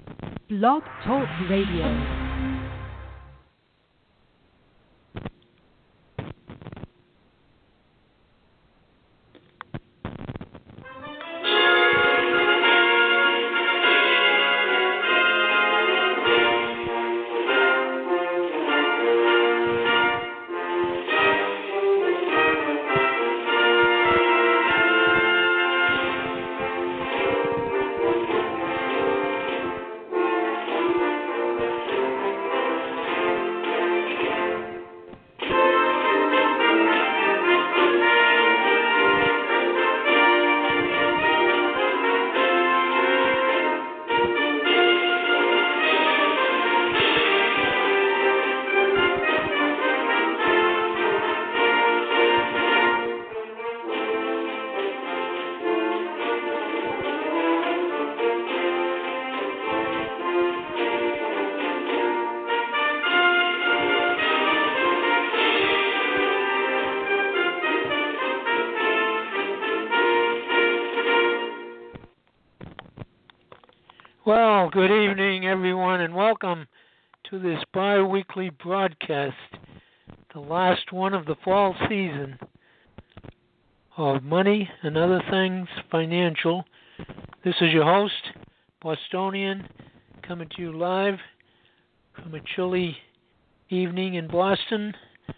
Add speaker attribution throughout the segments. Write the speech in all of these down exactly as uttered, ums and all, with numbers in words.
Speaker 1: Blog Talk Radio.
Speaker 2: Well, good evening, everyone, and welcome to this bi-weekly broadcast, the last one of the fall season of Money and Other Things Financial. This is your host, Bostonian, coming to you live from a chilly evening in Boston,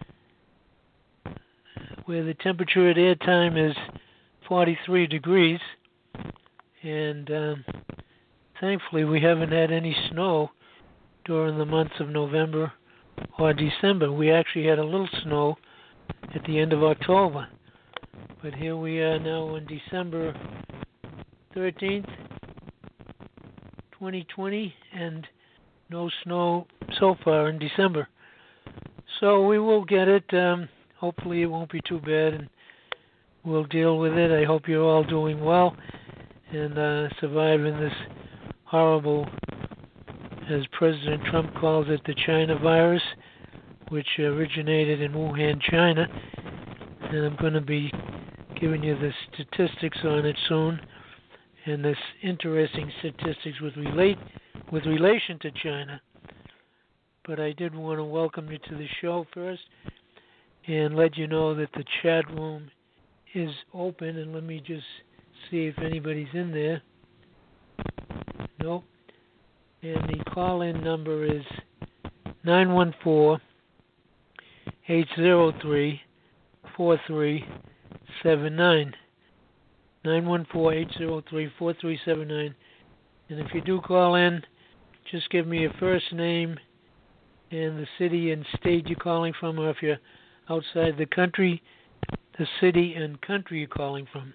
Speaker 2: where the temperature at airtime is forty-three degrees, and um, thankfully, we haven't had any snow during the months of November or December. We actually had a little snow at the end of October. But here we are now on December thirteenth, twenty twenty, and no snow so far in December. So we will get it. Um, hopefully it won't be too bad, and we'll deal with it. I hope you're all doing well and uh, surviving this horrible, as President Trump calls it, the China virus, which originated in Wuhan, China. And I'm going to be giving you the statistics on it soon, and this interesting statistics with relate with relation to China. But I did want to welcome you to the show first and let you know that the chat room is open, and let me just see if anybody's in there. Nope. And the call-in number is nine one four, eight zero three, four three seven nine. nine one four, eight zero three, four three seven nine. And if you do call in, just give me your first name and the city and state you're calling from, or if you're outside the country, the city and country you're calling from.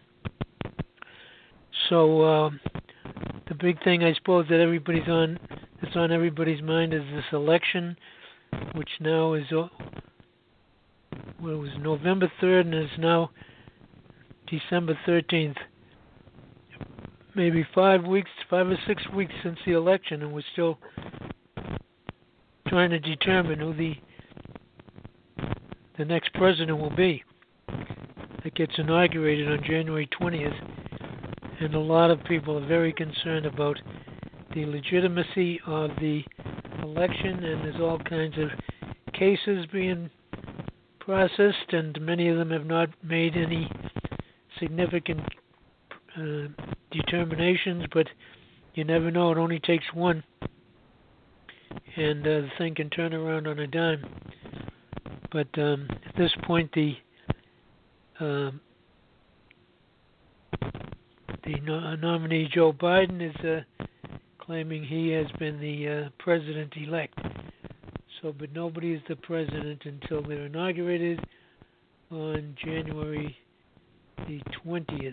Speaker 2: So, uh, the big thing, I suppose, that everybody's on, that's on everybody's mind is this election, which now is, well, it was November third and is now December thirteenth. Maybe five weeks, five or six weeks since the election, and we're still trying to determine who the the next president will be. That gets inaugurated on January twentieth. And a lot of people are very concerned about the legitimacy of the election, and there's all kinds of cases being processed, and many of them have not made any significant uh, determinations, but you never know. It only takes one, and uh, the thing can turn around on a dime. But um, at this point, the uh, The no- nominee, Joe Biden, is uh, claiming he has been the uh, president-elect. So, but nobody is the president until they're inaugurated on January the twentieth.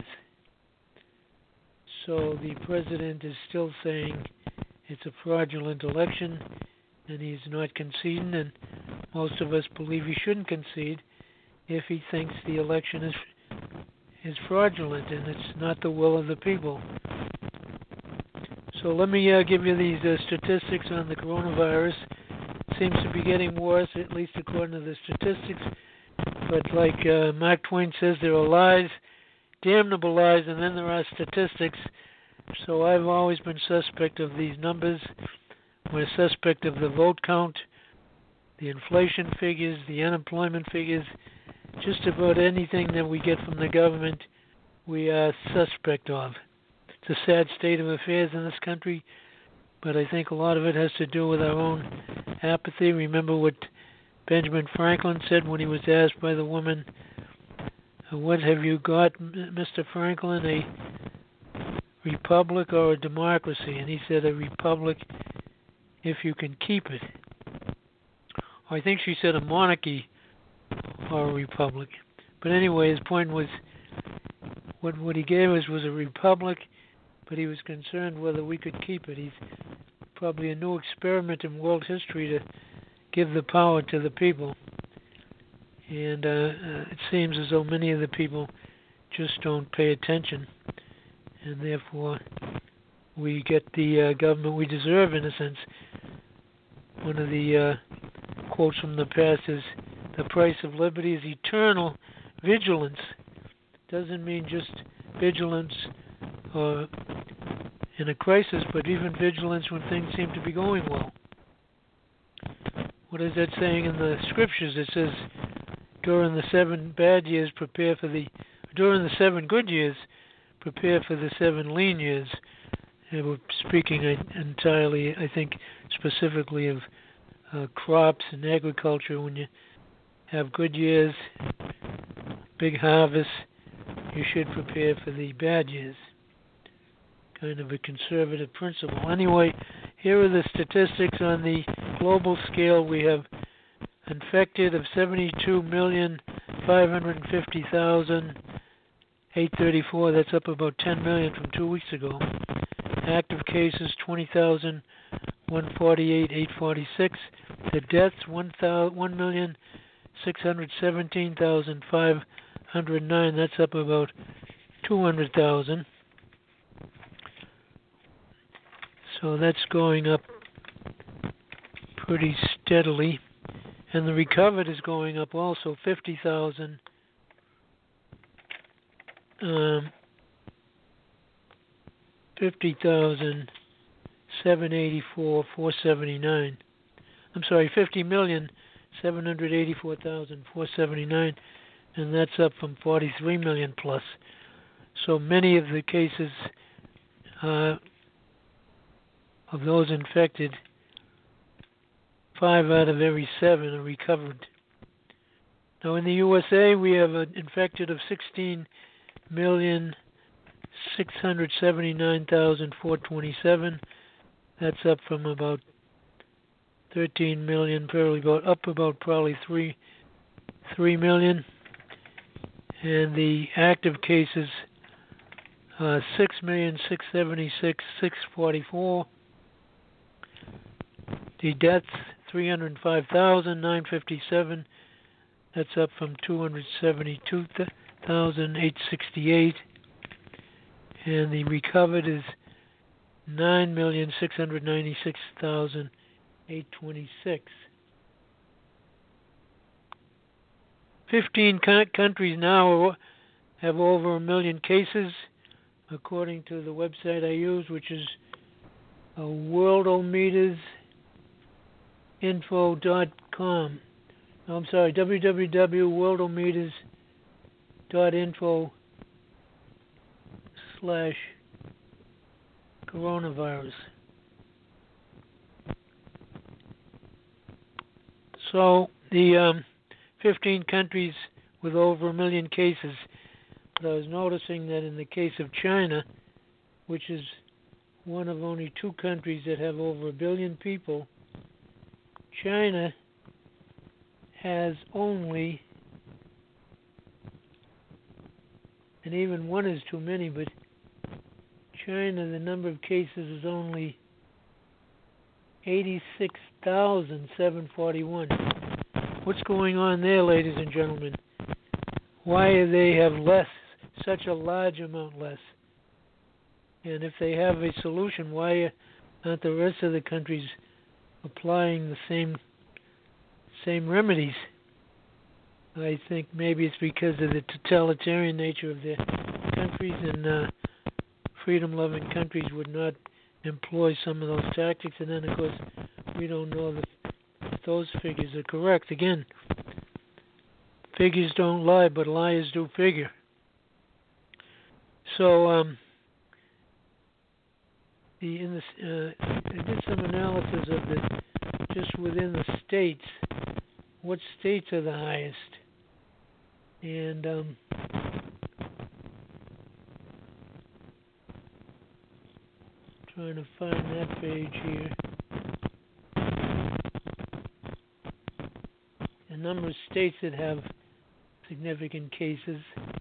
Speaker 2: So the president is still saying it's a fraudulent election, and he's not conceding, and most of us believe he shouldn't concede if he thinks the election is is fraudulent and it's not the will of the people. So let me uh, give you these uh, statistics on the coronavirus. It seems to be getting worse, at least according to the statistics. But like uh, Mark Twain says, there are lies, damnable lies, and then there are statistics. So I've always been suspect of these numbers. We're suspect of the vote count, the inflation figures, the unemployment figures, just about anything that we get from the government, we are suspect of. It's a sad state of affairs in this country, but I think a lot of it has to do with our own apathy. Remember what Benjamin Franklin said when he was asked by the woman, "What have you got, Mister Franklin, a republic or a democracy?" And he said, "A republic if you can keep it." I think she said a monarchy or a republic. But anyway, his point was what what he gave us was a republic, but he was concerned whether we could keep it. He's probably a new experiment in world history to give the power to the people. And uh, uh, it seems as though many of the people just don't pay attention, and therefore we get the uh, government we deserve, in a sense. One of the uh, quotes from the past is, "The price of liberty is eternal vigilance." Doesn't mean just vigilance uh, in a crisis, but even vigilance when things seem to be going well. What is that saying in the scriptures? It says, during the seven bad years, prepare for the, during the seven good years, prepare for the seven lean years. And we're speaking entirely, I think, specifically of uh, crops and agriculture. When you have good years, big harvests, you should prepare for the bad years. Kind of a conservative principle. Anyway, here are the statistics on the global scale. We have infected of seventy-two million five hundred fifty thousand eight hundred thirty-four. That's up about ten million from two weeks ago. Active cases twenty thousand one hundred forty-eight thousand eight hundred forty-six. The deaths one million six hundred seventeen thousand five hundred nine. That's up about two hundred thousand. So that's going up pretty steadily. And the recovered is going up also, fifty thousand. Um, fifty thousand seven hundred eighty-four thousand four hundred seventy-nine. I'm sorry, fifty million seven hundred eighty-four thousand four hundred seventy-nine, and that's up from forty-three million plus. So many of the cases uh, of those infected, five out of every seven are recovered. Now in the U S A, we have an infected of sixteen million six hundred seventy-nine thousand four hundred twenty-seven. That's up from about thirteen million, probably about up about probably three three million. And the active cases, uh, six million six hundred seventy-six thousand six hundred forty-four. The deaths, three hundred five thousand nine hundred fifty-seven. That's up from two hundred seventy-two thousand eight hundred sixty-eight. And the recovered is nine million six hundred ninety-six thousand eight hundred twenty-six. Fifteen countries now have over a million cases, according to the website I use, which is uh, worldometers info dot com. No, I'm sorry, w w w dot worldometers dot info slash coronavirus. So the um, fifteen countries with over a million cases. But I was noticing that in the case of China, which is one of only two countries that have over a billion people, China has only, and even one is too many, but China, the number of cases is only eighty-six thousand seven hundred forty-one. What's going on there, ladies and gentlemen? Why do they have less, such a large amount less? And if they have a solution, why aren't the rest of the countries applying the same same remedies? I think maybe it's because of the totalitarian nature of their countries, and uh, freedom-loving countries would not employ some of those tactics. And then, of course, we don't know that if those figures are correct. Again, figures don't lie, but liars do figure. So, um, the in the uh, I did some analysis of the just within the states. What states are the highest? And um, trying to find that page here. A number of states that have significant cases.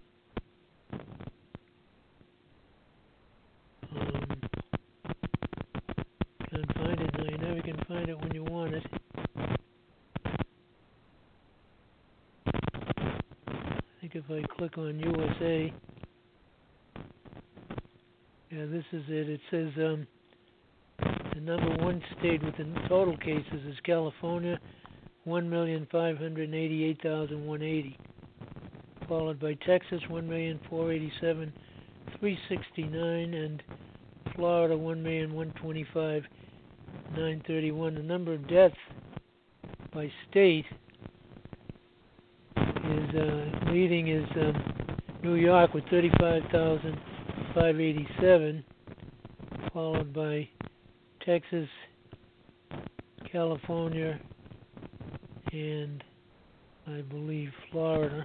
Speaker 2: Um, can't find it now. You never can find it when you want it. I think if I click on U S A, yeah, this is it. It says um, the number one state with the total cases is California, one million five hundred eighty-eight thousand one hundred eighty, followed by Texas, one million four hundred eighty-seven thousand three hundred sixty-nine, and Florida, one million one hundred twenty-five thousand nine hundred thirty-one. The number of deaths by state is uh, leading is um, New York with thirty-five thousand five hundred eighty-seven, followed by Texas, California, and I believe Florida.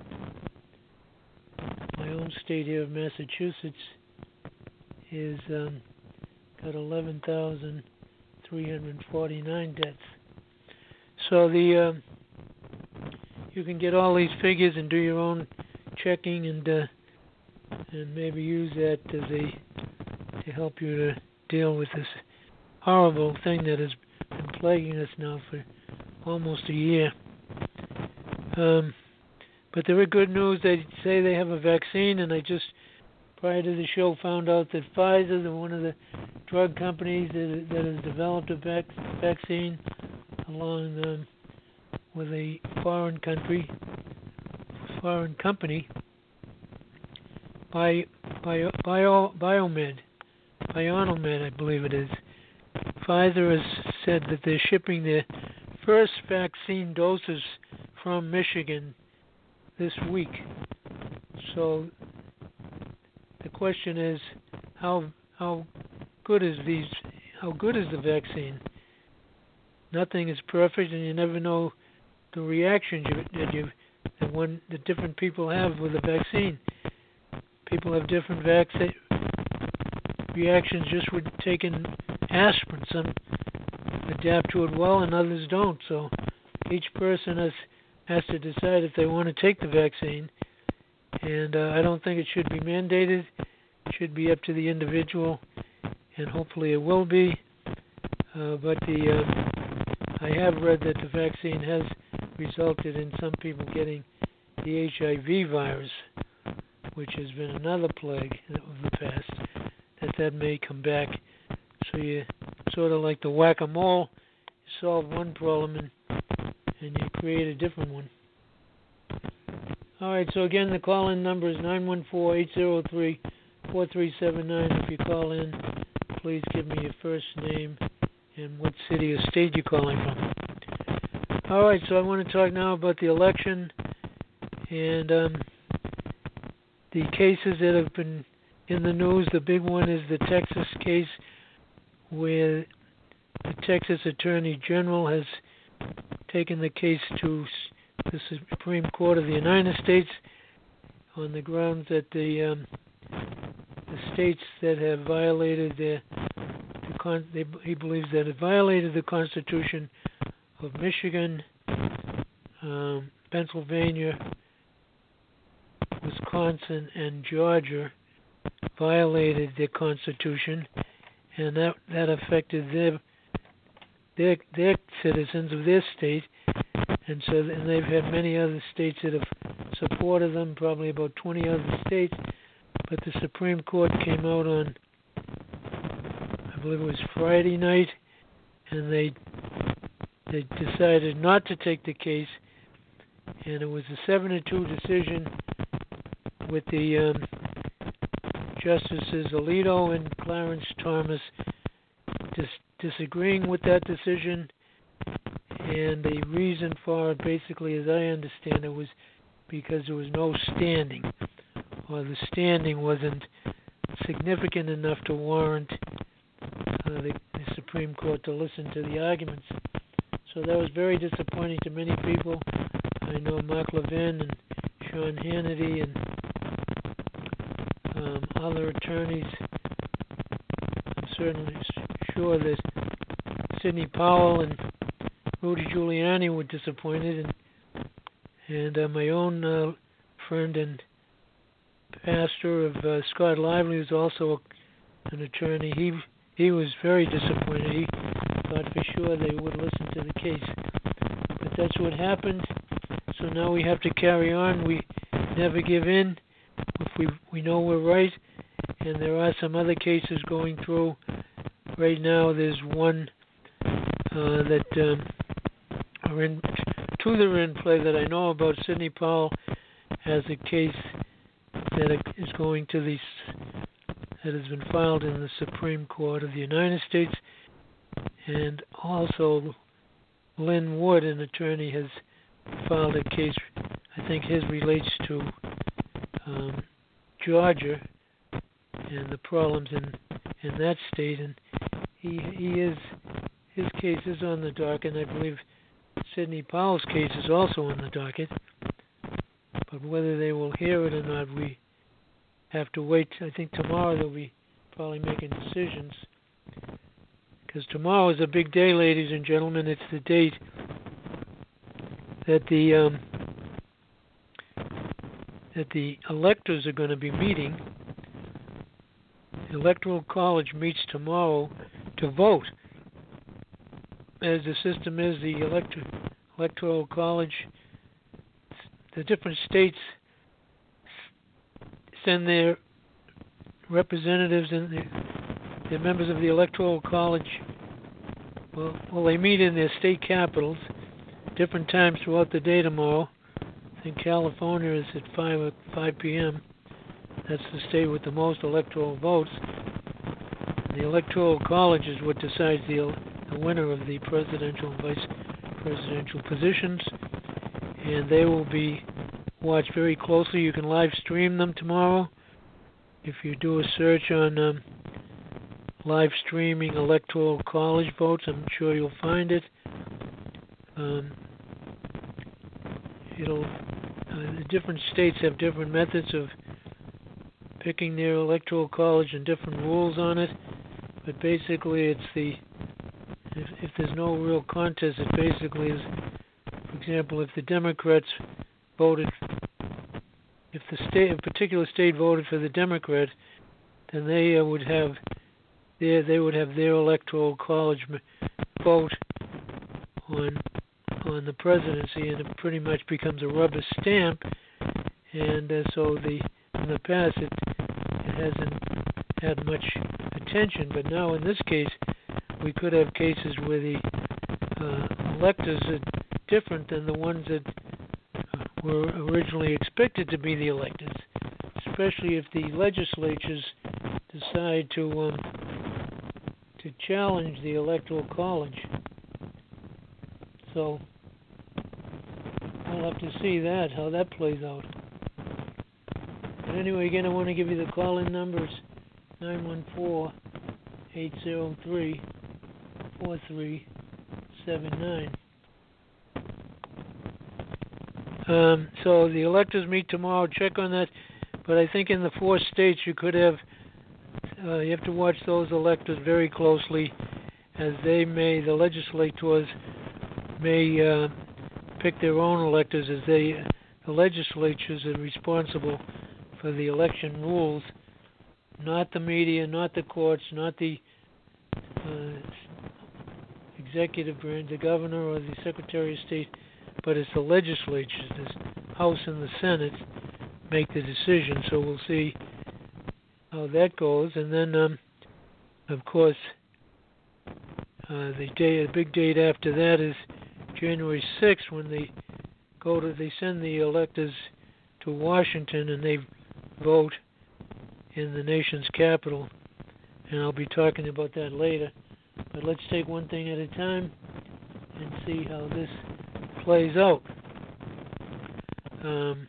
Speaker 2: My own state here of Massachusetts is um, got eleven thousand three hundred forty-nine deaths. So the um, you can get all these figures and do your own checking and uh, and maybe use that as a to help you to deal with this horrible thing that has been plaguing us now for almost a year. Um, but there are good news. They say they have a vaccine, and I just prior to the show found out that Pfizer, the one of the drug companies that, that has developed a vac- vaccine along um, with a foreign country, foreign company, Bio, Bio, Bio, Biomed, Bionomed, I believe it is. Pfizer has said that they're shipping their first vaccine doses from Michigan this week. So the question is, how how good is these? How good is the vaccine? Nothing is perfect, and you never know the reactions you, that you that one that different people have with the vaccine. People have different vaccine reactions just with taking aspirin. Some adapt to it well, and others don't. So each person has has to decide if they want to take the vaccine. And uh, I don't think it should be mandated. It should be up to the individual, and hopefully it will be. Uh, but the uh, I have read that the vaccine has resulted in some people getting the H I V virus, which has been another plague of the past, that that may come back. So you sort of like the whack-a-mole, you solve one problem and, and you create a different one. All right, so again, the call-in number is nine one four, eight zero three, four three seven nine. If you call in, please give me your first name and what city or state you're calling from. All right, so I want to talk now about the election and um, the cases that have been in the news. The big one is the Texas case where the Texas Attorney General has taken the case to the Supreme Court of the United States on the grounds that the um, the states that have violated their, the con- they, he believes that it violated the Constitution of Michigan, um, Pennsylvania, Wisconsin, and Georgia violated their Constitution, and that that affected their their their citizens of their state. And so, and they've had many other states that have supported them, probably about twenty other states. But the Supreme Court came out on, I believe it was Friday night, and they they decided not to take the case, and it was a seven to two decision with the um, Justices Alito and Clarence Thomas dis- disagreeing with that decision, and the reason for it, basically, as I understand it, was because there was no standing, or the standing wasn't significant enough to warrant uh, the, the Supreme Court to listen to the arguments. So that was very disappointing to many people. I know Mark Levin and Sean Hannity and um, other attorneys. I'm certainly sure that Sidney Powell and Rudy Giuliani were disappointed, and and uh, my own uh, friend and pastor of uh, Scott Lively, who's also an attorney, he he was very disappointed. He thought for sure they would listen to the case, but that's what happened. So now we have to carry on. We never give in. If we we know we're right, and there are some other cases going through right now. There's one uh, that um, are in two that are in play that I know about. Sidney Powell has a case that is going to the that has been filed in the Supreme Court of the United States, and also Lynn Wood, an attorney, has filed a case. I think his relates to um, Georgia and the problems in in that state, and he he is his case is on the docket, and I believe Sidney Powell's case is also on the docket. But whether they will hear it or not, we have to wait. I think tomorrow they'll be probably making decisions, because tomorrow is a big day, ladies and gentlemen. It's the date that the um, that the electors are going to be meeting. The Electoral College meets tomorrow to vote. As the system is, the elector, Electoral College, the different states send their representatives and their, their members of the Electoral College. Well, well, they meet in their state capitals, different times throughout the day tomorrow. I think California is at five five p.m. That's the state with the most electoral votes. The Electoral College is what decides the, the winner of the presidential and vice presidential positions, and they will be watched very closely. You can live stream them tomorrow. If you do a search on um, live streaming Electoral College votes, I'm sure you'll find it. Um, it'll uh, the different states have different methods of picking their Electoral College and different rules on it, but basically it's the if, if there's no real contest, it basically is, for example, if the Democrats voted, if the state, a particular state voted for the Democrat, then they uh, would have their they would have their Electoral College vote on on the presidency, and it pretty much becomes a rubber stamp. And uh, so the in the past it, it hasn't had much attention, but now in this case we could have cases where the uh, electors are different than the ones that were originally expected to be the electors, especially if the legislatures decide to um, to challenge the Electoral College. So we'll have to see that, how that plays out. But anyway, again, I want to give you the call-in numbers: nine one four, eight zero three, four three seven nine. Um, so the electors meet tomorrow. Check on that. But I think in the four states you could have, uh, you have to watch those electors very closely, as they may, the legislators may uh, pick their own electors, as they, the legislatures are responsible for the election rules, not the media, not the courts, not the uh, executive branch, the governor or the Secretary of State, but it's the legislatures, the House and the Senate, make the decision. So we'll see how that goes. And then, um, of course, uh, the day, the big date after that is January sixth, when they go to, they send the electors to Washington and they vote in the nation's capital, and I'll be talking about that later. But let's take one thing at a time and see how this plays out. Um,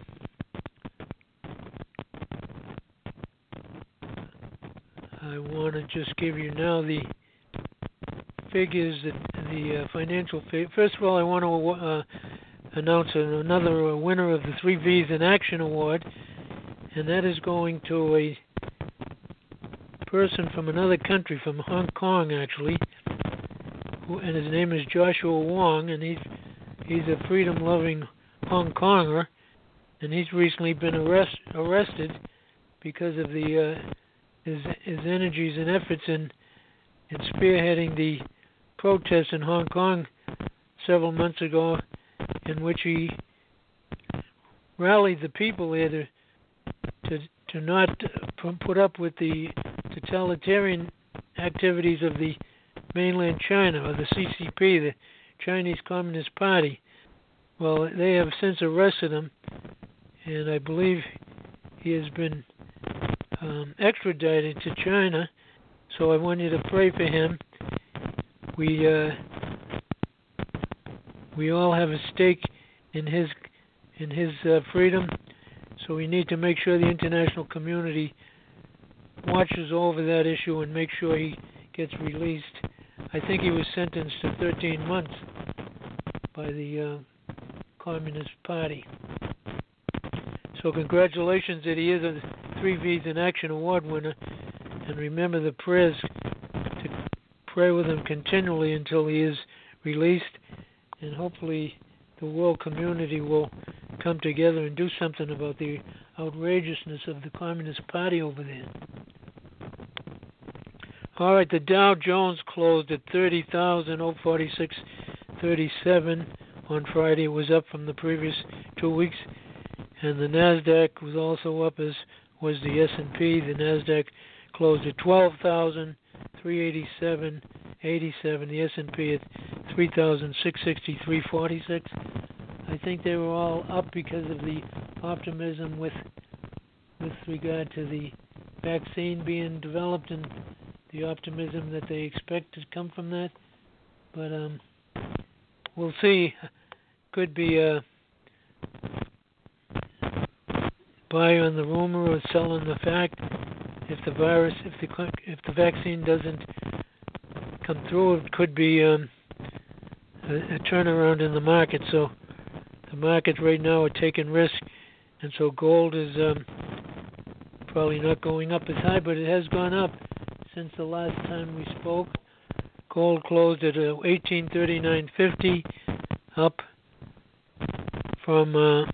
Speaker 2: I want to just give you now the figures, that the uh, financial figures. First of all, I want to uh, announce another uh, winner of the Three V's in Action Award, and that is going to a person from another country, from Hong Kong actually, who, and his name is Joshua Wong, and he's he's a freedom-loving Hong Konger, and he's recently been arrest, arrested because of the uh, his his energies and efforts in in spearheading the protests in Hong Kong several months ago, in which he rallied the people there to to, to not put up with the totalitarian activities of the mainland China, or the C C P, the Chinese Communist Party. Well, they have since arrested him, and I believe he has been um, extradited to China. So I want you to pray for him. We uh, we all have a stake in his in his uh, freedom, so we need to make sure the international community watches over that issue and make sure he gets released. I think he was sentenced to thirteen months by the uh, Communist Party. So congratulations that he is a Three V's in Action Award winner, and remember the prayers to pray with him continually until he is released, and hopefully the world community will come together and do something about the outrageousness of the Communist Party over there. All right, the Dow Jones closed at thirty thousand forty-six thirty-seven on Friday. It was up from the previous two weeks. And the NASDAQ was also up, as was the S and P. The NASDAQ closed at twelve thousand three hundred eighty-seven eighty-seven. The S and P at three thousand six hundred sixty-three forty-six. I think they were all up because of the optimism with with regard to the vaccine being developed and the optimism that they expect to come from that. But um, we'll see. Could be a buy on the rumor or sell on the fact. If the virus, if the if the vaccine doesn't come through, it could be um, a, a turnaround in the market. So the markets right now are taking risk, and so gold is um, probably not going up as high, but it has gone up since the last time we spoke. Gold closed at uh, eighteen thirty-nine fifty, up from uh,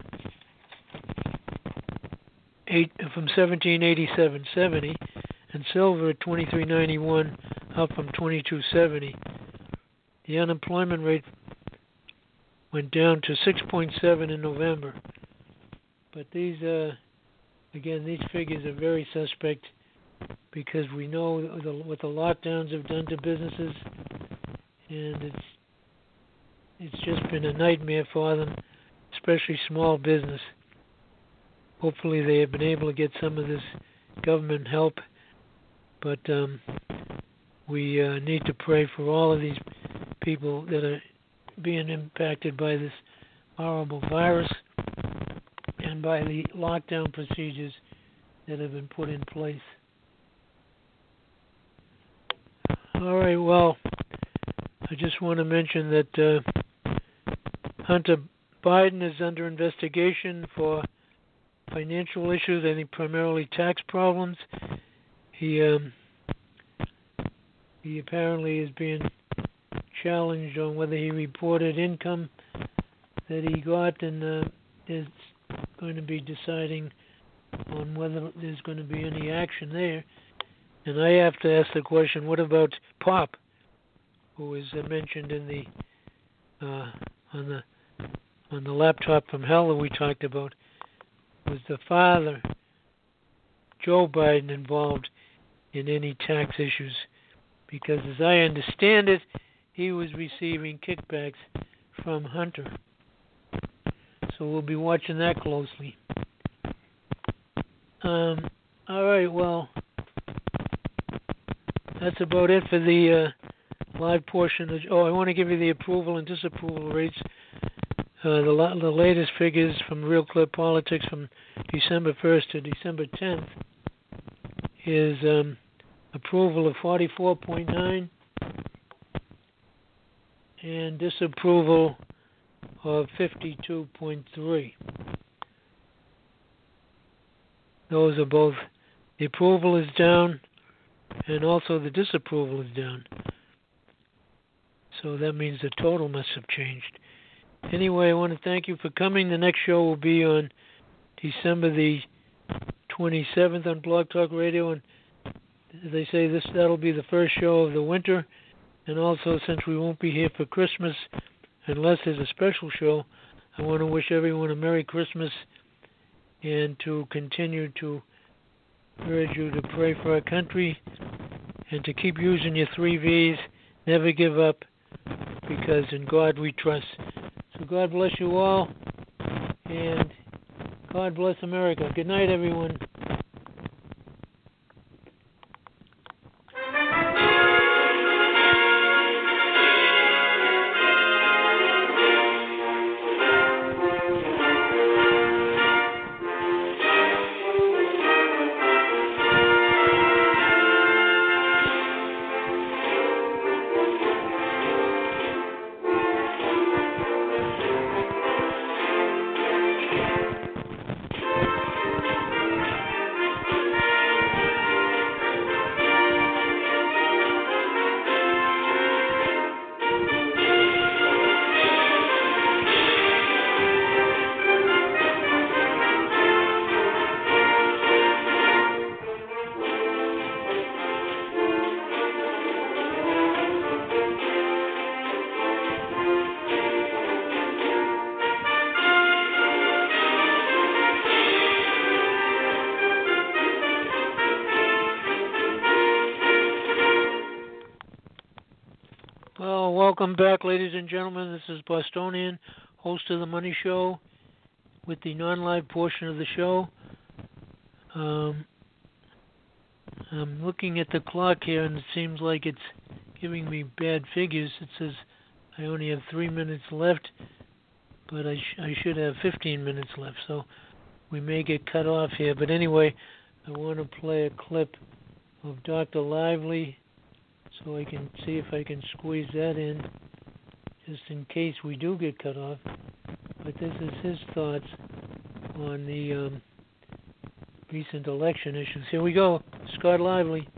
Speaker 2: eight from seventeen eighty-seven seventy, and silver at twenty-three ninety-one, up from twenty-two seventy. The unemployment rate went down to six point seven in November, but these uh, again these figures are very suspect, because we know the, what the lockdowns have done to businesses, and it's it's just been a nightmare for them, especially small business. Hopefully they have been able to get some of this government help, but um, we uh, need to pray for all of these people that are being impacted by this horrible virus and by the lockdown procedures that have been put in place. All right, well, I just want to mention that uh, Hunter Biden is under investigation for financial issues, I think primarily tax problems. He um, he apparently is being challenged on whether he reported income that he got, and uh, is going to be deciding on whether there's going to be any action there. And I have to ask the question: what about Pop, who is uh, mentioned in the uh, on the on the laptop from hell that we talked about? Was the father, Joe Biden, involved in any tax issues? Because as I understand it, he was receiving kickbacks from Hunter. So we'll be watching that closely. Um, All right, well, that's about it for the uh, live portion. Of, oh, I want to give you the approval and disapproval rates. Uh, the, la- the latest figures from Real Clear Politics from December first to December tenth is um, approval of forty-four point nine and disapproval of fifty-two point three. Those are both, the approval is down and also the disapproval is down. So that means the total must have changed. Anyway, I want to thank you for coming. The next show will be on December the twenty-seventh on Blog Talk Radio, and as they say, this that'll be the first show of the winter. And also, since we won't be here for Christmas, unless there's a special show, I want to wish everyone a Merry Christmas and to continue to urge you to pray for our country and to keep using your three V's. Never give up, because in God we trust. So God bless you all, and God bless America. Good night, everyone. Welcome back, ladies and gentlemen. This is Bostonian, host of The Money Show, with the non-live portion of the show. Um, I'm looking at the clock here, and it seems like it's giving me bad figures. It says I only have three minutes left, but I, sh- I should have fifteen minutes left, so we may get cut off here. But anyway, I want to play a clip of Doctor Lively, so I can see if I can squeeze that in, just in case we do get cut off. But this is his thoughts on the um, recent election issues. Here we go, Scott Lively.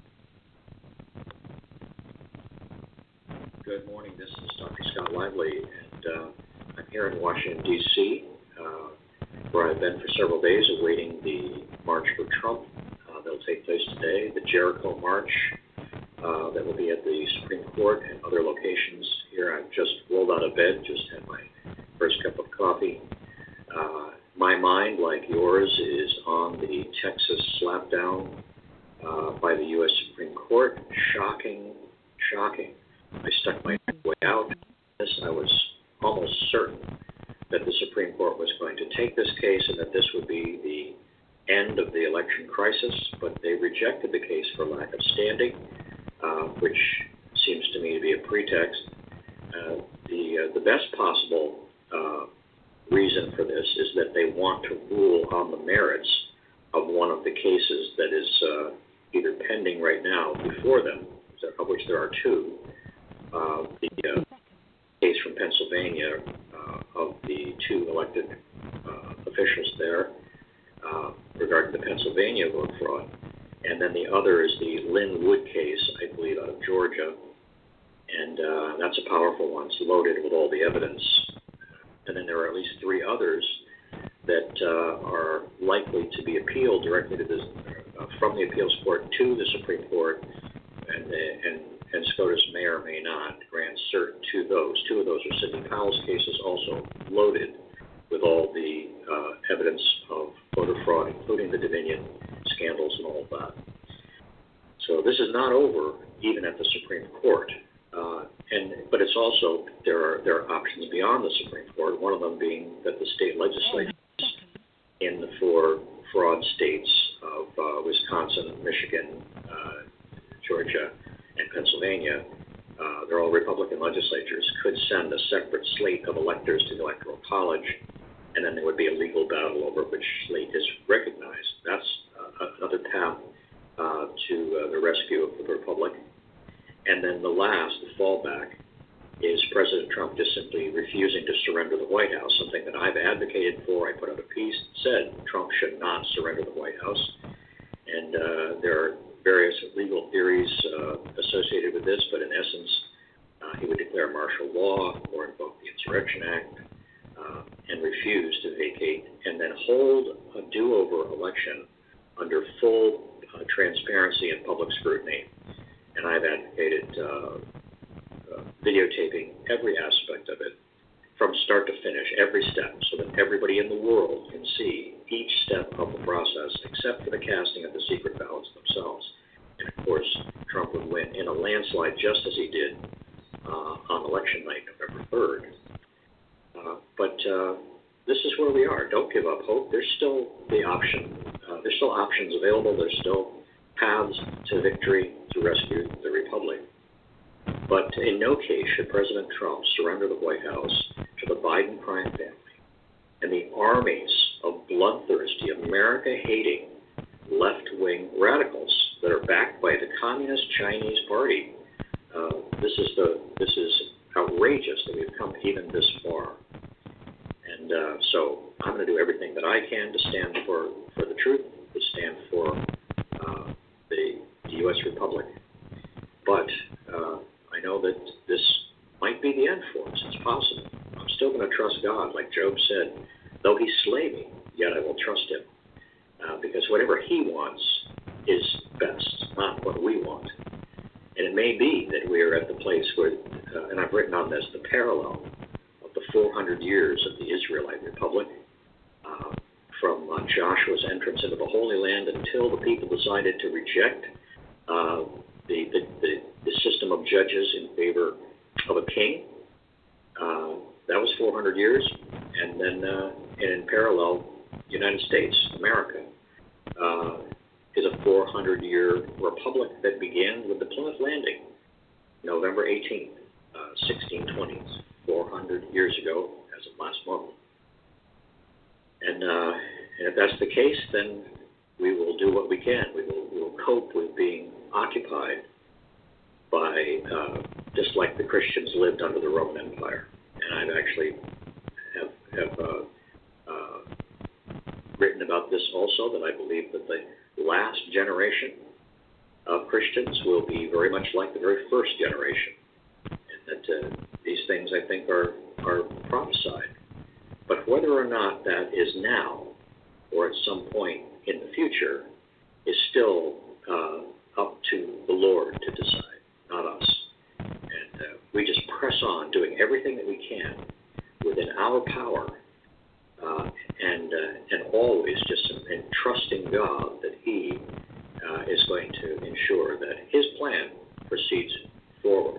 Speaker 3: Good morning, this is Doctor Scott Lively, and uh, I'm here in Washington, D C, uh, where I've been for several days awaiting the March for Trump. Uh, that'll take place today, the Jericho March. Uh, that will be at the Supreme Court and other locations here. I've just rolled out of bed, just had my first cup of coffee. Uh, my mind, like yours, is on the Texas slapdown uh, by the U S Supreme Court. Shocking, shocking. I stuck my neck way out. This, I was almost certain that the Supreme Court was going to take this case and that this would be the end of the election crisis, but they rejected the case for lack of standing. Uh, which seems to me to be a pretext. Uh, the uh, the best possible uh, reason for this is that they want to rule on the merits of one of the cases that is uh, either pending right now before them, of which there are two. Uh, the uh, case from Pennsylvania uh, of the two elected uh, officials there uh, regarding the Pennsylvania vote fraud. And then the other is the Lynn Wood case, I believe, out of Georgia. And uh, that's a powerful one. It's loaded with all the evidence. And then there are at least three others that uh, are likely to be appealed directly to this, uh, from the appeals court to the Supreme Court. And, uh, and, and SCOTUS may or may not grant cert to those. Two of those are Sidney Powell's cases, also loaded with all the uh, evidence of voter fraud, including the Dominion scandals and all of that. So this is not over, even at the Supreme Court. Uh, and but it's also there are there are options beyond the Supreme Court. One of them being that the state legislatures in the four fraud states of uh, Wisconsin, Michigan, uh, Georgia, and Pennsylvania, uh, they're all Republican legislatures, could send a separate slate of electors to the Electoral College, and then there would be a legal battle over which slate is recognized. That's uh, another path uh, to uh, the rescue of the Republic. And then the last, the fallback, is President Trump just simply refusing to surrender the White House, something that I've advocated for. I put out a piece that said Trump should not surrender the White House. And uh, there are various legal theories uh, associated with this, but in essence, uh, he would declare martial law or invoke the Insurrection Act uh, and refuse to vacate and then hold a do-over election under full uh, transparency and public scrutiny. And I've advocated uh, uh, videotaping every aspect of it from start to finish, every step, so that everybody in the world can see each step of the process, except for the casting of the secret ballots themselves. And of course, Trump would win in a landslide, just as he did uh, on election night, November third. Uh, but uh, this is where we are. Don't give up hope. There's still the option. Uh, there's still options available. There's still paths to victory to rescue the Republic. But in no case should President Trump surrender the White House to the Biden crime family and the armies of bloodthirsty, America-hating, left-wing radicals that are backed by the Communist Chinese Party. Uh, this is the this is outrageous that we've come even this far. And uh, so I'm going to do everything that I can to stand for, for the truth, to stand for uh, the, the U S Republic. But uh, I know that this might be the end for us. It's possible. I'm still going to trust God, like Job said, though he slay me, yet I will trust him. Uh, because whatever he wants is best, not what we want. And it may be that we are at the place where, uh, and I've written on this, the parallel of the four hundred years of the Israelite Republic, uh, from uh, Joshua's entrance into the Holy Land until the people decided to reject uh, the, the, the, the system of judges in favor of a king. Uh, that was four hundred years. And then, uh, and in parallel, the United States, America, uh, is a four hundred year republic that began with the Plymouth Landing, November eighteenth, uh, sixteen twenty, four hundred years ago, as of last month. And, uh, and if that's the case, then we will do what we can. We will, we will cope with being occupied by, uh, just like the Christians lived under the Roman Empire. And I've actually have, have uh, uh, written about this also, that I believe that the last generation of Christians will be very much like the very first generation. And that uh, these things, I think, are, are prophesied. But whether or not that is now or at some point in the future is still uh, up to the Lord to decide, not us. And uh, we just press on, doing everything that we can within our power, uh, and uh, and always just in trusting God that He uh, is going to ensure that His plan proceeds forward.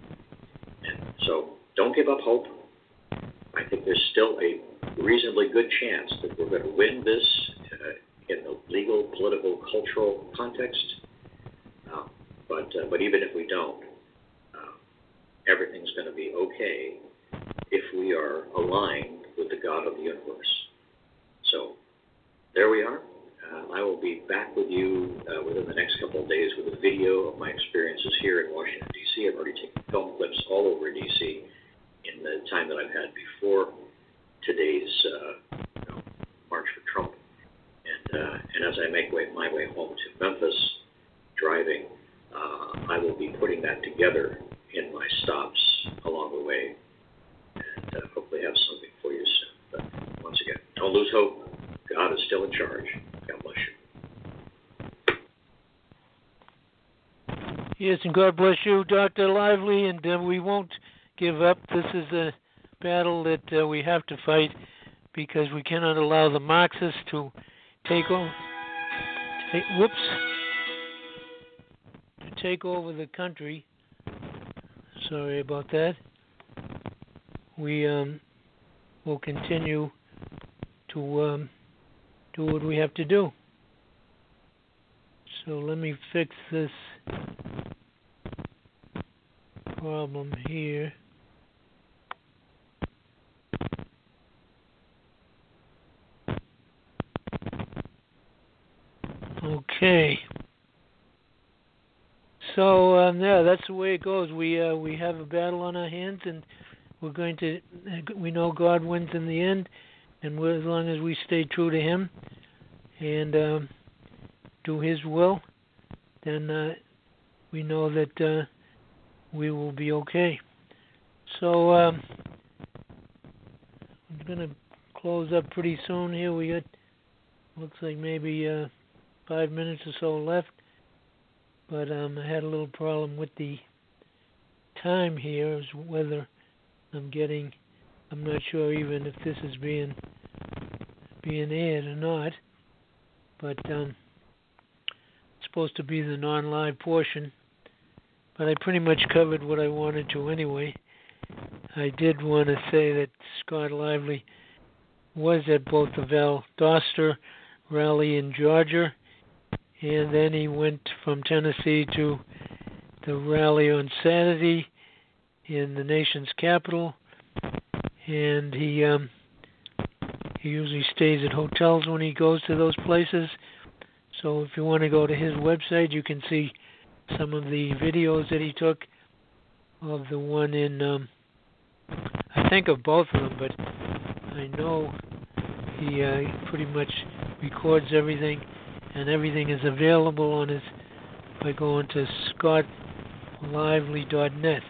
Speaker 3: And so don't give up hope. I think there's still a reasonably good chance that we're going to win this uh, in the legal, political, cultural context. Uh, but uh, but even if we don't, uh, everything's going to be okay if we are aligned with the God of the universe. So there we are. Uh, I will be back with you uh, within the next couple of days with a video of my experiences here in Washington, D C I've already taken film clips all over D C in the time that I've had before today's uh, you know, March for Trump. And, uh, and as I make way, my way home to Memphis, driving, uh, I will be putting that together in my stops along the way, and uh, hopefully have something for you soon. But once again, don't lose hope. God is still in charge. God bless you.
Speaker 2: Yes, and God bless you, Doctor Lively, and uh, we won't give up. This is a battle that uh, we have to fight because we cannot allow the Marxists to take over. Take, whoops, to take over the country. Sorry about that. We um, will continue to um, do what we have to do. So let me fix this problem here. Okay. So um, yeah, that's the way it goes. We uh, we have a battle on our hands, and we're going to. We know God wins in the end, and we're, as long as we stay true to Him and um, do His will, then uh, we know that uh, we will be okay. So um, I'm going to close up pretty soon here. We got looks like maybe uh, five minutes or so left. But um, I had a little problem with the time here, as whether I'm getting, I'm not sure even if this is being being aired or not. But um, it's supposed to be the non-live portion. But I pretty much covered what I wanted to anyway. I did want to say that Scott Lively was at both the Valdosta rally in Georgia, and then he went from Tennessee to the rally on Saturday in the nation's capital. And he um, he usually stays at hotels when he goes to those places. So if you want to go to his website, you can see some of the videos that he took of the one in, um, I think of both of them, but I know he uh, pretty much records everything. And everything is available on his by going to scott lively dot net.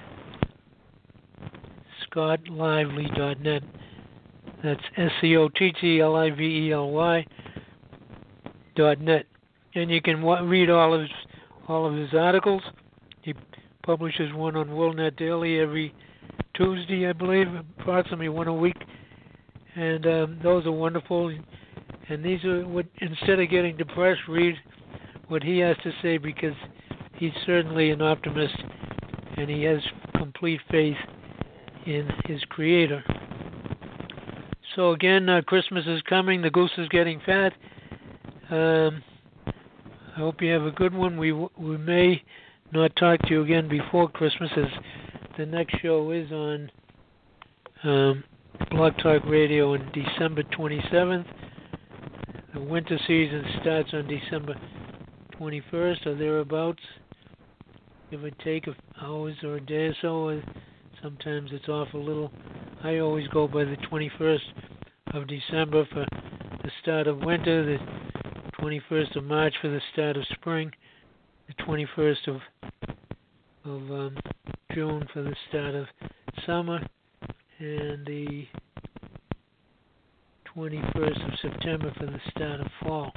Speaker 2: scott lively dot net. That's S C O T T L I V E L Y dot net. And you can w- read all of his all of his articles. He publishes one on WorldNet Daily every Tuesday, I believe, approximately one a week. And um, those are wonderful. And these are what, instead of getting depressed, read what he has to say, because he's certainly an optimist and he has complete faith in his Creator. So again, uh, Christmas is coming. The goose is getting fat. Um, I hope you have a good one. We we may not talk to you again before Christmas, as the next show is on um, Blog Talk Radio on December twenty-seventh. The winter season starts on December twenty-first or thereabouts. Give or take a hours or a day or so. Sometimes it's off a little. I always go by the twenty-first of December for the start of winter, the twenty-first of March for the start of spring, the twenty-first of of um, June for the start of summer, and the twenty-first of September for the start of fall.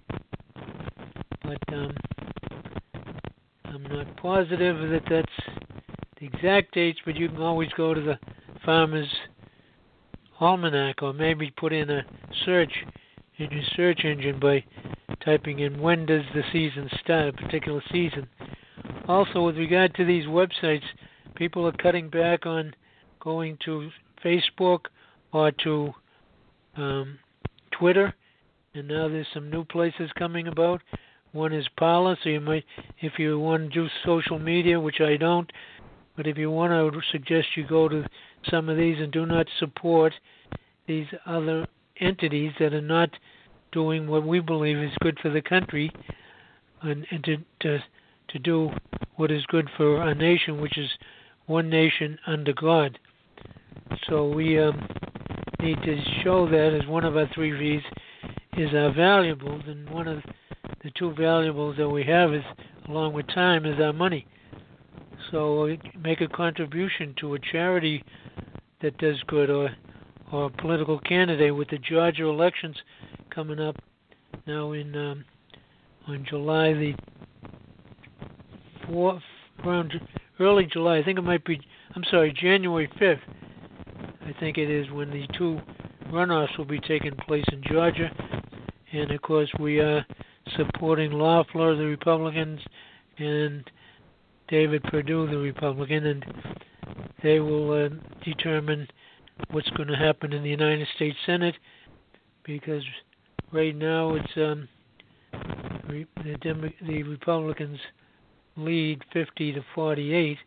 Speaker 2: But um, I'm not positive that that's the exact dates, but you can always go to the Farmer's Almanac, or maybe put in a search in your search engine by typing in when does the season start, a particular season. Also, with regard to these websites, people are cutting back on going to Facebook or to um, Twitter, and now there's some new places coming about. One is Parler, so you might, if you want to do social media, which I don't, but if you want, I would suggest you go to some of these and do not support these other entities that are not doing what we believe is good for the country, and, and to, to to do what is good for our nation, which is one nation under God. So we um, need to show that as one of our three V's is our valuables, and one of the two valuables that we have is, along with time, is our money. So make a contribution to a charity that does good, or or a political candidate. With the Georgia elections coming up now in um, on July the fourth, around early July. I think it might be. I'm sorry, January fifth. I think it is when the two runoffs will be taking place in Georgia, and of course we are supporting Loeffler, the Republicans, and David Perdue, the Republican, and they will uh, determine what's going to happen in the United States Senate, because right now it's um, re- the, Demo- the Republicans lead fifty to forty-eight.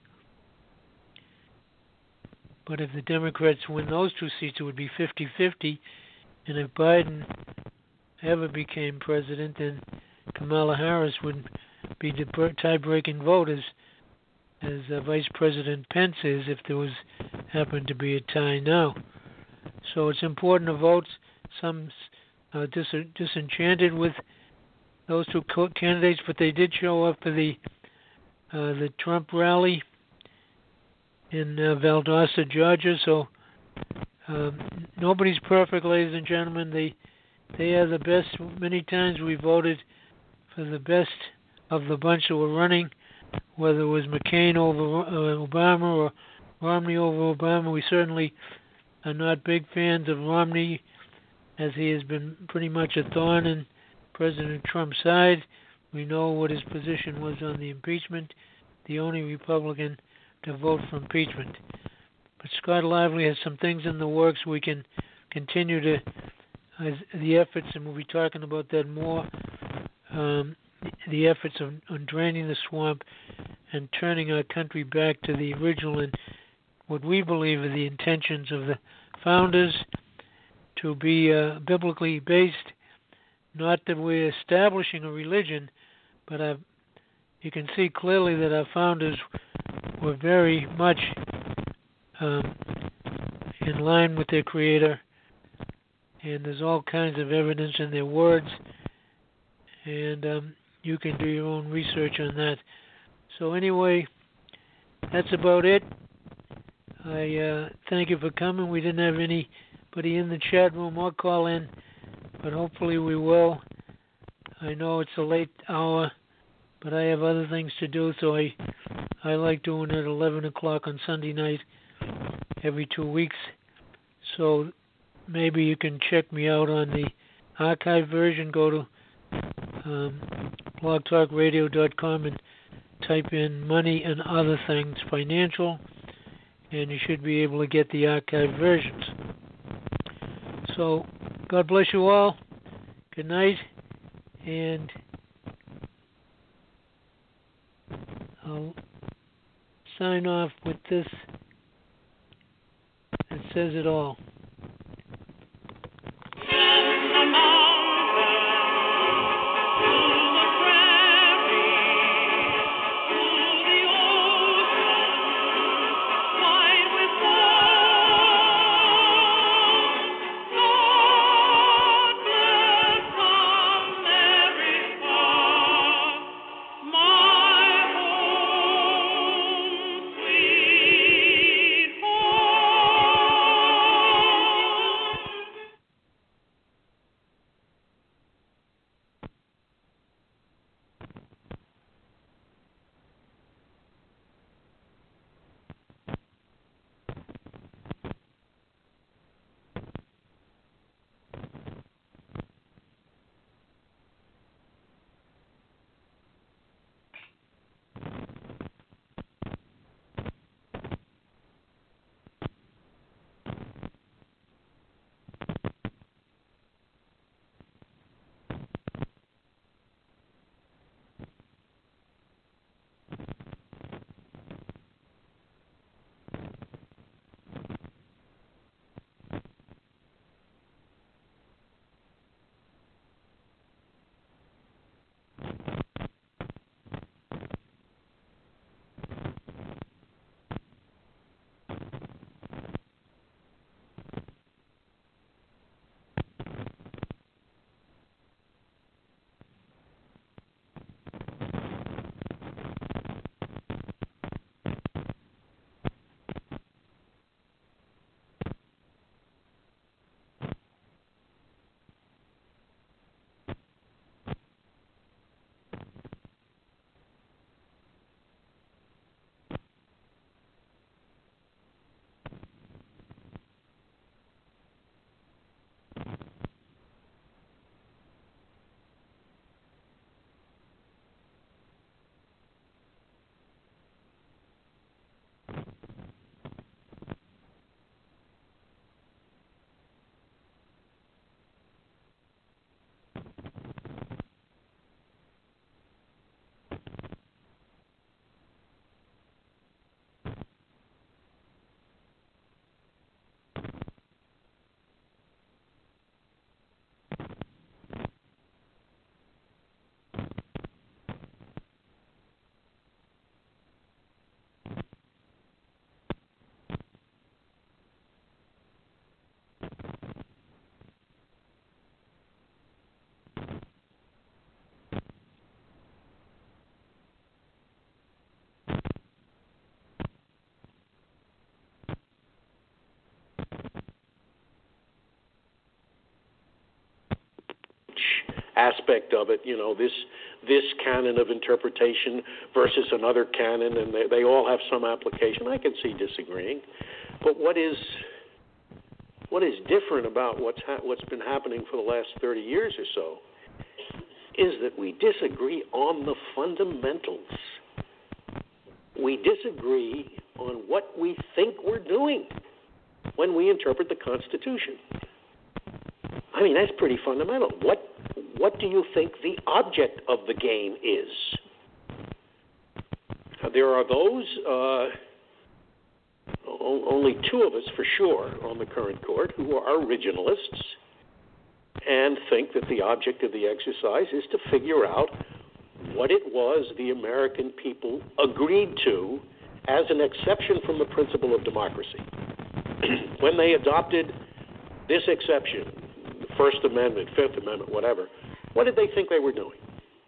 Speaker 2: But if the Democrats win those two seats, it would be fifty-fifty. And if Biden ever became president, then Kamala Harris would be the tie-breaking vote as, as uh, Vice President Pence is if there was happened to be a tie now. So it's important to vote. Some are dis- disenchanted with those two co- candidates, but they did show up for the uh, the Trump rally in uh, Valdosta, Georgia. So um, nobody's perfect, ladies and gentlemen. They they are the best. Many times we voted for the best of the bunch that were running, whether it was McCain over uh, Obama or Romney over Obama. We certainly are not big fans of Romney, as he has been pretty much a thorn in President Trump's side. We know what his position was on the impeachment, the only Republican to vote for impeachment. But Scott Lively has some things in the works we can continue to, uh, the efforts, and we'll be talking about that more, um, the efforts of, on draining the swamp and turning our country back to the original and what we believe are the intentions of the founders, to be uh, biblically based. Not that we're establishing a religion, but uh, you can see clearly that our founders were very much um, in line with their Creator, and there's all kinds of evidence in their words, and um, you can do your own research on that. So anyway, that's about it. I uh, thank you for coming. We didn't have anybody in the chat room or call in, but hopefully we will. I know it's a late hour, but I have other things to do, so I I like doing it at eleven o'clock on Sunday night every two weeks. So maybe you can check me out on the archive version. Go to um, blog talk radio dot com and type in money and other things financial, and you should be able to get the archive versions. So God bless you all. Good night, and I'll sign off with this. It says it all.
Speaker 4: aspect of it, you know, this this canon of interpretation versus another canon, and they, they all have some application. I can see disagreeing, but what is what is different about what's ha- what's been happening for the last thirty years or so is that we disagree on the fundamentals. We disagree on what we think we're doing when we interpret the Constitution. I mean, that's pretty fundamental. What what do you think the object of the game is? Now, there are those, uh, o- only two of us for sure on the current court, who are originalists and think that the object of the exercise is to figure out what it was the American people agreed to as an exception from the principle of democracy. When they adopted this exception, the First Amendment, Fifth Amendment, whatever, what did they think they were doing?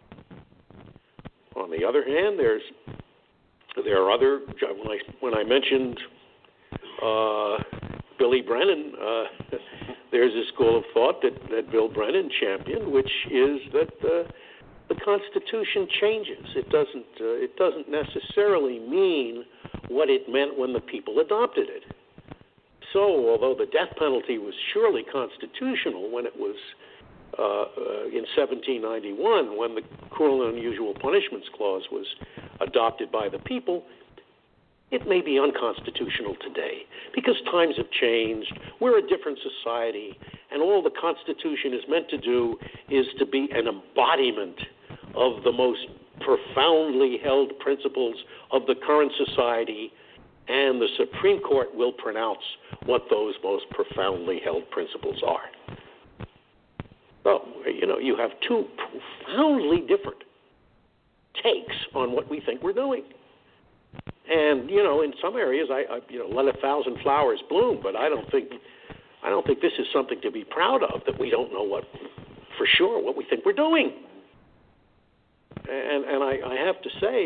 Speaker 4: On the other hand, there's there are other, when I, when I mentioned uh, Billy Brennan, uh, there's a school of thought that, that Bill Brennan championed, which is that uh, the Constitution changes. It doesn't. Uh, it doesn't necessarily mean what it meant when the people adopted it. So, although the death penalty was surely constitutional when it was uh, uh, in seventeen ninety-one, when the Cruel and Unusual Punishments Clause was adopted by the people, it may be unconstitutional today because times have changed. We're a different society, and all the Constitution is meant to do is to be an embodiment of the most profoundly held principles of the current society, and the Supreme Court will pronounce what those most profoundly held principles are. Well, you know, you have two profoundly different takes on what we think we're doing. And, you know, in some areas, I, I you know, let a thousand flowers bloom, but I don't think I don't think this is something to be proud of, that we don't know what, for sure, what we think we're doing. And and I, I have to say,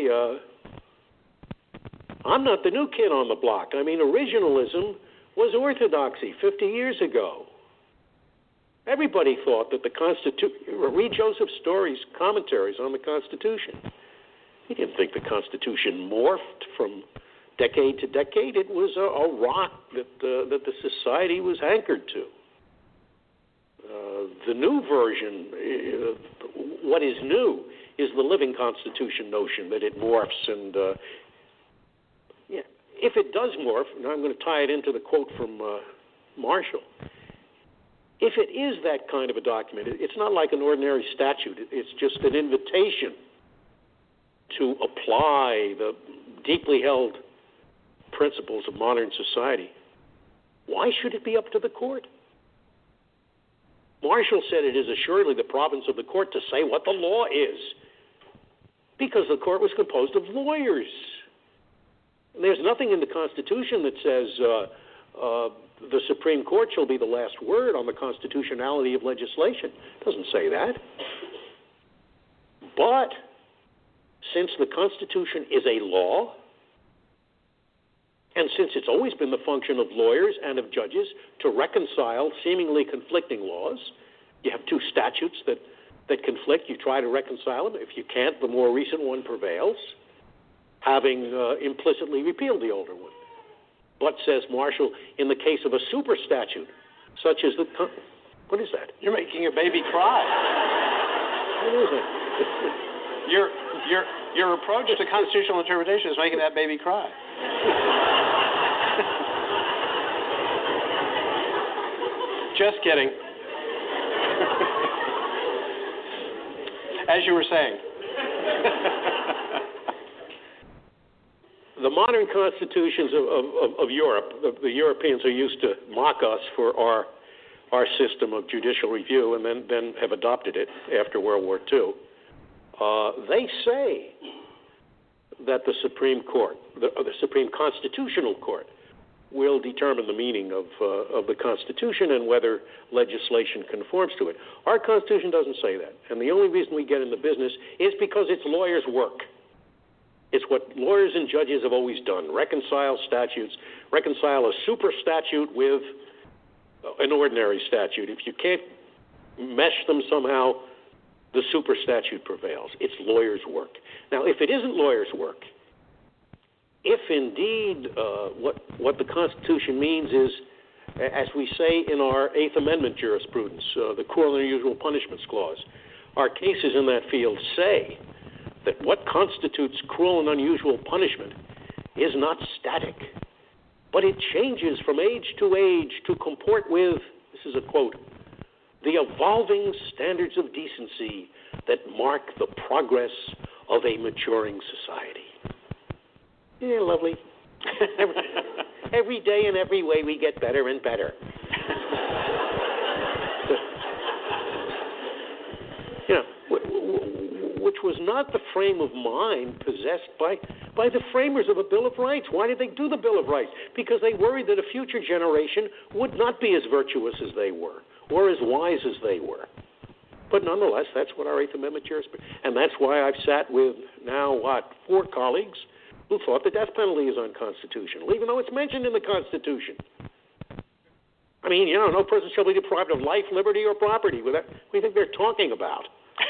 Speaker 4: uh, I'm not the new kid on the block. I mean, originalism was orthodoxy fifty years ago. Everybody thought that the Constitution, read Joseph Story's commentaries on the Constitution. He didn't think the Constitution morphed from decade to decade. It was a, a rock that uh, that the society was anchored to. Uh, the new version, uh, what is new, is the living Constitution notion that it morphs. And uh, yeah, if it does morph, and I'm going to tie it into the quote from uh, Marshall, if it is that kind of a document, it's not like an ordinary statute. It's just an invitation to apply the deeply held principles of modern society. Why should it be up to the court? Marshall said it is assuredly the province of the court to say what the law is, because the court was composed of lawyers. There's nothing in the Constitution that says uh, uh, the Supreme Court shall be the last word on the constitutionality of legislation. It doesn't say that. But since the Constitution is a law, and since it's always been the function of lawyers and of judges to reconcile seemingly conflicting laws, you have two statutes that, that conflict, you try to reconcile them. If you can't, the more recent one prevails, having uh, implicitly repealed the older one. But, says Marshall, in the case of a super statute, such as the... Con- what is that?
Speaker 5: You're making your baby cry.
Speaker 4: What is it?
Speaker 5: Your, your, your approach to constitutional interpretation is making that baby cry. Just kidding. As you were saying.
Speaker 4: The modern constitutions of, of, of Europe, the, the Europeans are used to mock us for our our system of judicial review, and then, then have adopted it after World War Two. Uh, they say that the Supreme Court, the, the Supreme Constitutional Court, will determine the meaning of uh, of the Constitution and whether legislation conforms to it. Our Constitution doesn't say that, and the only reason we get in the business is because it's lawyers' work. It's what lawyers and judges have always done: reconcile statutes, reconcile a super statute with an ordinary statute. If you can't mesh them somehow, the super statute prevails. It's lawyers' work. Now, if it isn't lawyers' work, if indeed uh, what what the Constitution means is, as we say in our Eighth Amendment jurisprudence, uh, the Cruel and Unusual Punishments Clause, our cases in that field say that what constitutes cruel and unusual punishment is not static, but it changes from age to age to comport with, this is a quote, the evolving standards of decency that mark the progress of a maturing society. Yeah, lovely. every, every day in every way we get better and better. You know, which was not the frame of mind possessed by, by the framers of a Bill of Rights. Why did they do the Bill of Rights? Because they worried that a future generation would not be as virtuous as they were or as wise as they were. But nonetheless, that's what our Eighth Amendment jurisprudence, and that's why I've sat with now, what, four colleagues who thought the death penalty is unconstitutional, even though it's mentioned in the Constitution. I mean, you know, no person shall be deprived of life, liberty, or property. What do you think they're talking about?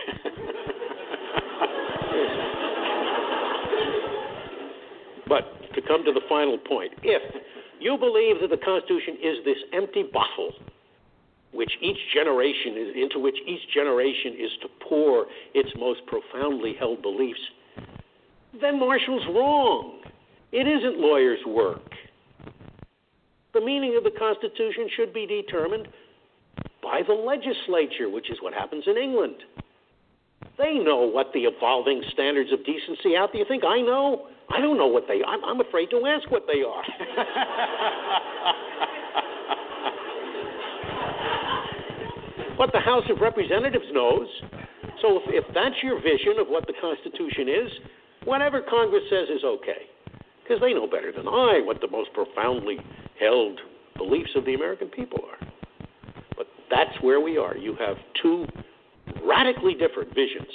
Speaker 4: But to come to the final point, if you believe that the Constitution is this empty bottle which each generation is, into which each generation is to pour its most profoundly held beliefs, then Marshall's wrong. It isn't lawyers' work. The meaning of the Constitution should be determined by the legislature, which is what happens in England. They know what the evolving standards of decency are. Do you think I know? I don't know what they are. I'm, I'm afraid to ask what they are. But the House of Representatives knows. So if, if that's your vision of what the Constitution is, whatever Congress says is okay, because they know better than I what the most profoundly held beliefs of the American people are. But that's where we are. You have two radically different visions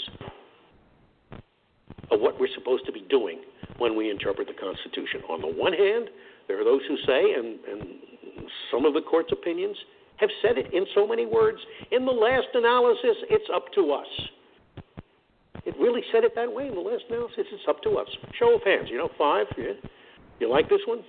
Speaker 4: of what we're supposed to be doing when we interpret the Constitution. On the one hand, there are those who say, and, and some of the court's opinions have said it in so many words, in the last analysis, it's up to us. It really said it that way in the last analysis. It's up to us. Show of hands. You know, five. Yeah. You like this one?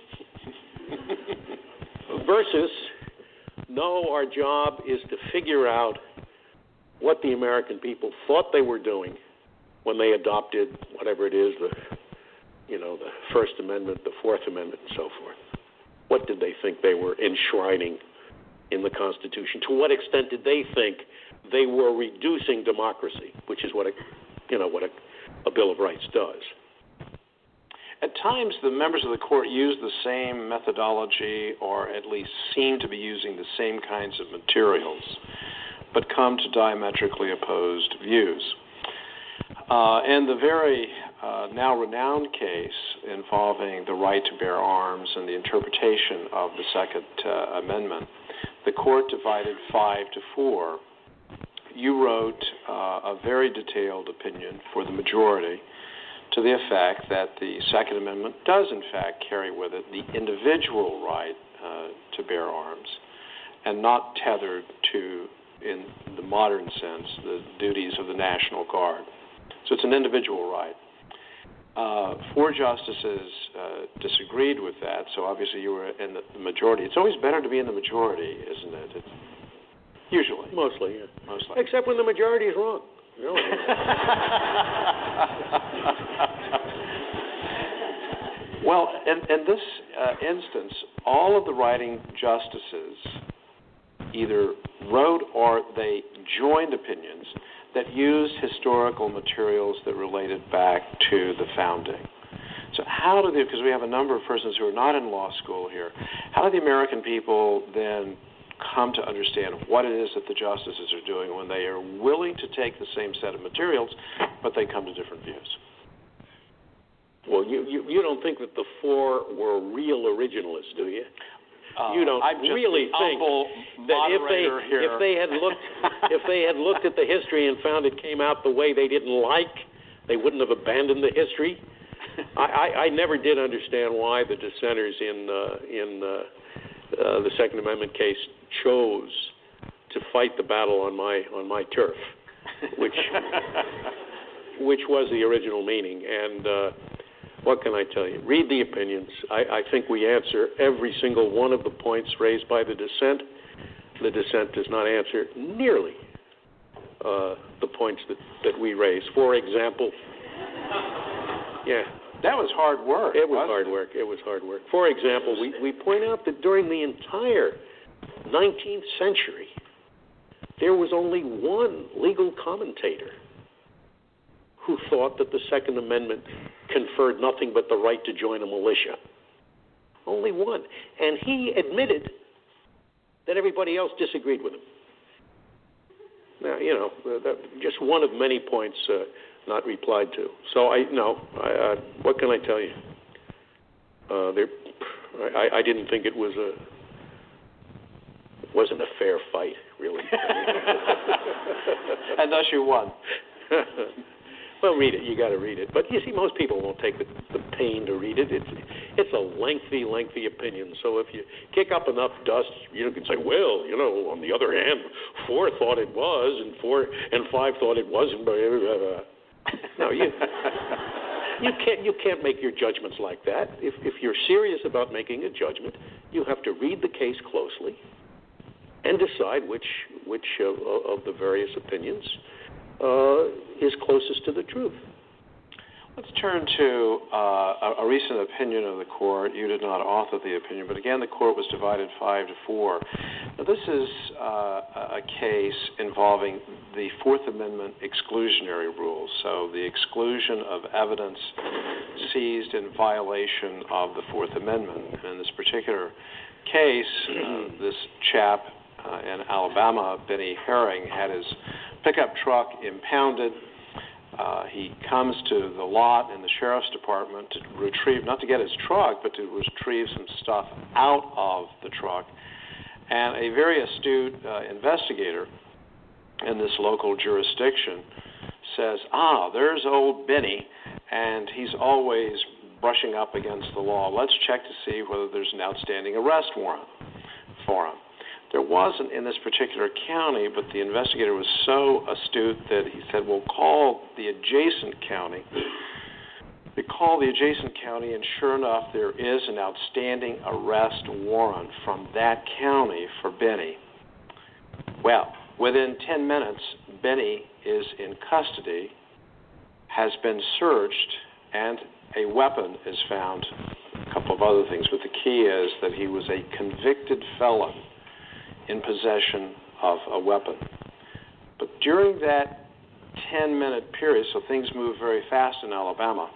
Speaker 4: Versus, no, our job is to figure out what the American people thought they were doing when they adopted whatever it is, the, you know, the First Amendment, the Fourth Amendment, and so forth. What did they think they were enshrining in the Constitution? To what extent did they think they were reducing democracy, which is what a, you know, what a, a Bill of Rights does?
Speaker 5: At times, the members of the court use the same methodology, or at least seem to be using the same kinds of materials, but come to diametrically opposed views. Uh, and the very uh, now renowned case involving the right to bear arms and the interpretation of the Second uh, Amendment, the court divided five to four. You wrote uh, a very detailed opinion for the majority to the effect that the Second Amendment does, in fact, carry with it the individual right uh, to bear arms and not tethered to, in the modern sense, the duties of the National Guard. So it's an individual right. Uh, four justices uh, disagreed with that, so obviously you were in the, the majority. It's always better to be in the majority, isn't it? It's, usually.
Speaker 4: Mostly, yeah.
Speaker 5: Mostly.
Speaker 4: Except when the majority is wrong. Really.
Speaker 5: Well, in, in this uh, instance, all of the writing justices either wrote or they joined opinions that used historical materials that related back to the founding. So how do they, because we have a number of persons who are not in law school here, how do the American people then come to understand what it is that the justices are doing when they are willing to take the same set of materials, but they come to different views?
Speaker 4: Well, you, you, you don't think that the four were real originalists, do you?
Speaker 5: Uh,
Speaker 4: you don't
Speaker 5: I'm just
Speaker 4: really think that if they
Speaker 5: here.
Speaker 4: if they had looked if they had looked at the history and found it came out the way they didn't like, they wouldn't have abandoned the history. I, I, I never did understand why the dissenters in uh, in uh, uh, the Second Amendment case chose to fight the battle on my on my turf. which which was the original meaning. And uh, what can I tell you? Read the opinions. I, I think we answer every single one of the points raised by the dissent. The dissent does not answer nearly uh, the points that, that we raise. For example, yeah.
Speaker 5: That was hard work.
Speaker 4: It was hard work. It was hard work. For example, we, we point out that during the entire nineteenth century, there was only one legal commentator who thought that the Second Amendment conferred nothing but the right to join a militia. Only one. And he admitted that everybody else disagreed with him. Now, you know, that, just one of many points uh, not replied to. So, I no, I, uh, what can I tell you? Uh, there, I, I didn't think it was a it wasn't a fair fight, really.
Speaker 5: And thus you won.
Speaker 4: Well, read it. You got to read it. But you see, most people won't take the, the pain to read it. It's it's a lengthy, lengthy opinion. So if you kick up enough dust, you can say, well, you know, on the other hand, four thought it was, and four and five thought it wasn't. Blah, blah, blah. No, you you can't you can't make your judgments like that. If if you're serious about making a judgment, you have to read the case closely and decide which which of, of the various opinions uh, is closest to the truth.
Speaker 5: Let's turn to uh, a, a recent opinion of the court. You did not author the opinion, but again, the court was divided five to four. Now, this is uh, a case involving the Fourth Amendment exclusionary rule, so the exclusion of evidence seized in violation of the Fourth Amendment. And in this particular case, uh, this chap uh, in Alabama, Benny Herring, had his pickup truck impounded. Uh, he comes to the lot in the sheriff's department to retrieve, not to get his truck, but to retrieve some stuff out of the truck. And a very astute uh, investigator in this local jurisdiction says, ah, there's old Benny, and he's always brushing up against the law. Let's check to see whether there's an outstanding arrest warrant for him. There wasn't in this particular county, but the investigator was so astute that he said, well, call the adjacent county. They call the adjacent county, and sure enough, there is an outstanding arrest warrant from that county for Benny. Well, within ten minutes, Benny is in custody, has been searched, and a weapon is found. A couple of other things, but the key is that he was a convicted felon in possession of a weapon. But during that ten-minute period, so things move very fast in Alabama,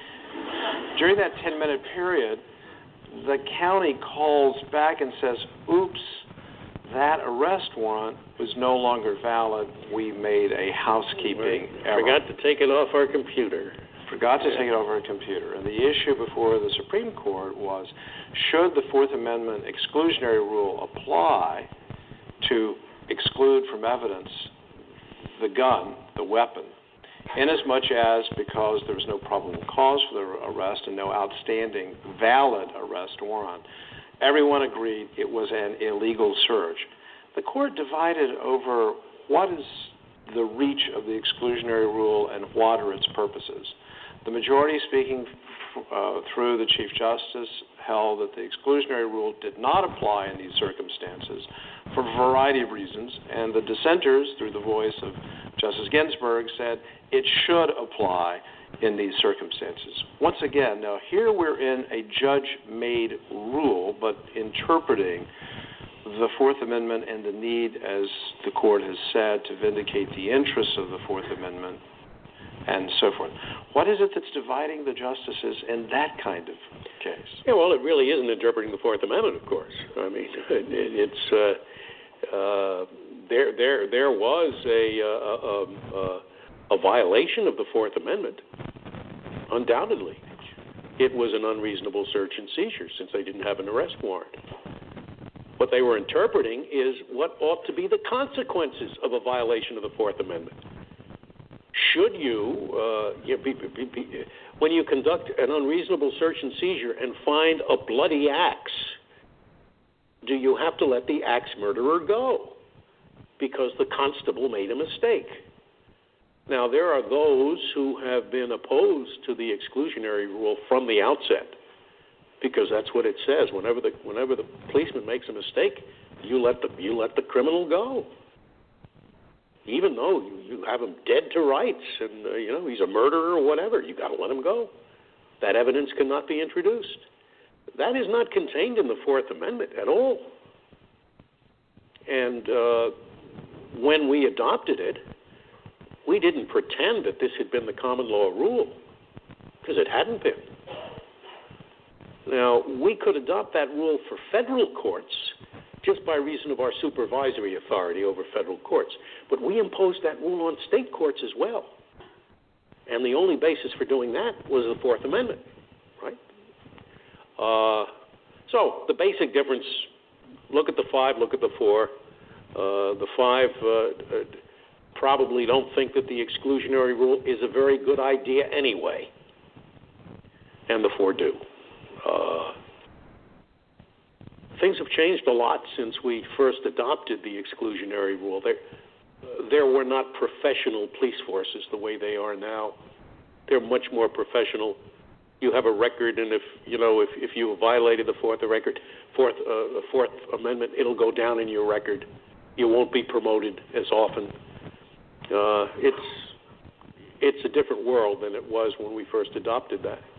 Speaker 5: during that ten-minute period, the county calls back and says, oops, that arrest warrant was no longer valid. We made a housekeeping error.
Speaker 4: Forgot to take it off our computer.
Speaker 5: Forgot to take it off our computer. And the issue before the Supreme Court was, should the Fourth Amendment exclusionary rule apply to exclude from evidence the gun, the weapon, inasmuch as because there was no probable cause for the arrest and no outstanding valid arrest warrant, everyone agreed it was an illegal search. The court divided over what is the reach of the exclusionary rule and what are its purposes. The majority, speaking uh, through the Chief Justice, held that the exclusionary rule did not apply in these circumstances for a variety of reasons, and the dissenters, through the voice of Justice Ginsburg, said it should apply in these circumstances. Once again, now here we're in a judge-made rule, but interpreting the Fourth Amendment and the need, as the court has said, to vindicate the interests of the Fourth Amendment and so forth. What is it that's dividing the justices in that kind of case?
Speaker 4: Yeah, well, it really isn't interpreting the Fourth Amendment, of course. I mean, it, it's uh, uh, there. There, there was a, a, a, a violation of the Fourth Amendment. Undoubtedly, it was an unreasonable search and seizure since they didn't have an arrest warrant. What they were interpreting is what ought to be the consequences of a violation of the Fourth Amendment. Should you, uh, you be, be, be, when you conduct an unreasonable search and seizure and find a bloody axe, do you have to let the axe murderer go because the constable made a mistake? Now, there are those who have been opposed to the exclusionary rule from the outset, because that's what it says. Whenever the whenever the policeman makes a mistake, you let the you let the criminal go, even though you, you have him dead to rights, and uh, you know he's a murderer or whatever. You got to let him go. That evidence cannot be introduced. That is not contained in the Fourth Amendment at all. And uh, when we adopted it, we didn't pretend that this had been the common law rule, because it hadn't been. Now, we could adopt that rule for federal courts just by reason of our supervisory authority over federal courts. But we imposed that rule on state courts as well. And the only basis for doing that was the Fourth Amendment, right? Uh, so the basic difference, look at the five, look at the four. Uh, the five uh, uh, probably don't think that the exclusionary rule is a very good idea anyway. And the four do. Uh, things have changed a lot since we first adopted the exclusionary rule. There, uh, there were not professional police forces the way they are now. They're much more professional. You have a record, and if you know if, if you violated the Fourth record, Fourth uh, Fourth Amendment, it'll go down in your record. You won't be promoted as often. Uh, it's it's a different world than it was when we first adopted that.